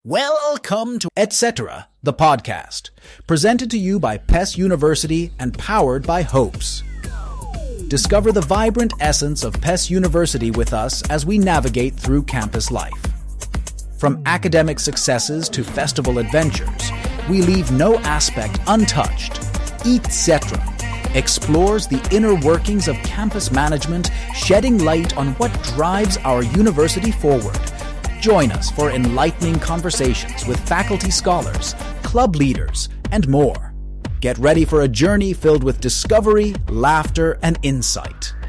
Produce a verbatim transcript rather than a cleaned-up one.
Welcome to et cetera, the podcast, presented to you by P E S University and powered by Hopes. Discover the vibrant essence of P E S University with us as we navigate through campus life. From academic successes to festival adventures, we leave no aspect untouched. et cetera explores the inner workings of campus management, shedding light on what drives our university forward. Join us for enlightening conversations with faculty scholars, club leaders, and more. Get ready for a journey filled with discovery, laughter, and insight.